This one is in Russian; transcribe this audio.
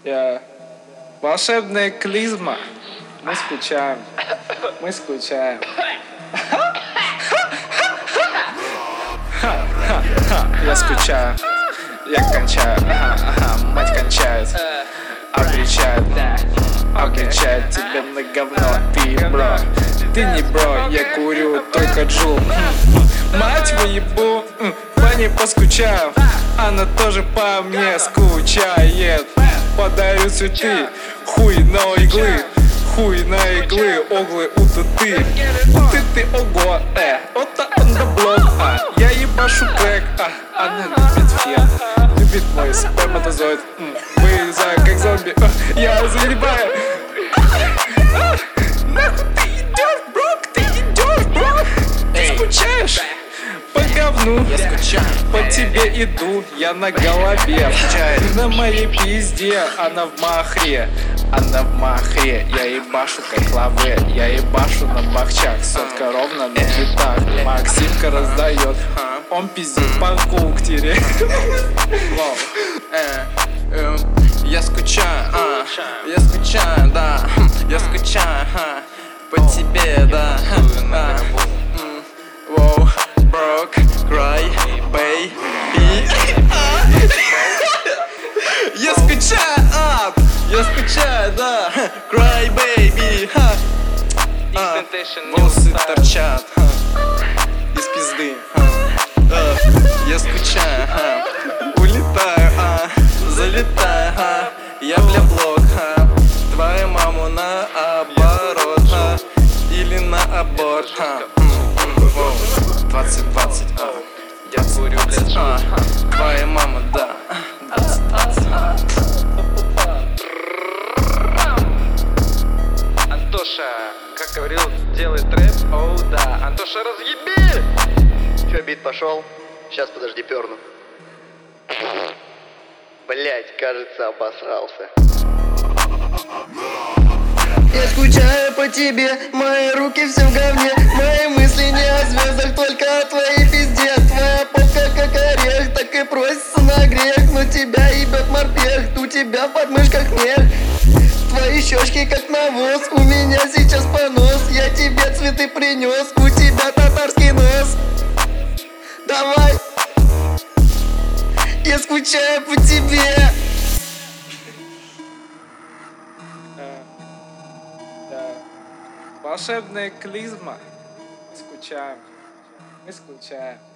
Я волшебная клизма. Мы скучаем. Мы скучаем. Я скучаю. Я кончаю. Мать кончает. Обличает тебя на говно. Ты бро. Ты не бро. Я курю только джул. Мать выебу. По ней поскучаю. Она тоже по мне скучает. Подарю цветы. Хуй на иглы. Хуй на иглы, оглы, утыты. Ты, ого, ота он да блок. Я ебашу крэк, она любит фен. Любит мой сперматозоид. Вылезаю как зомби, я загребаю. Нахуй ты идешь, бро, ты идешь, бро. Ты скучаешь по говну. Я скучаю. По тебе иду, я на голове. Ты на моей пизде, она в махре. Она в махре, я ебашу как лаве. Я ебашу на бахчах, сотка ровно на цветах. Максимка раздает, он пиздит по куктере. Я скучаю, я скучаю, да. Я скучаю по тебе, да. Воу, broke, cry, baby. Я скучаю, я скучаю, да. Cry, baby. Волосы торчат из пизды. Я скучаю, улетаю, залетаю. Я бля блок, твою маму наоборот, или на аборт. 20-20, я курю, блядь, твоя мама, да. 20-20. Антоша, как говорил, делай трэп, оу да. Антоша, разъеби! Чё, бит пошел? Сейчас, подожди, перну. Блять, кажется, обосрался. Я скучаю по тебе, мои руки все в говне. Мои мысли не о звездах, только о твоей пизде. Твоя попка как орех, так и просится на грех. Но тебя ебет морпех, у тебя в подмышках мех. Твои щечки как навоз, у меня сейчас понос. Я тебе цветы принес, у тебя татарский нос. Давай, я скучаю по тебе. Волшебная клизма. Мы скучаем. Мы скучаем.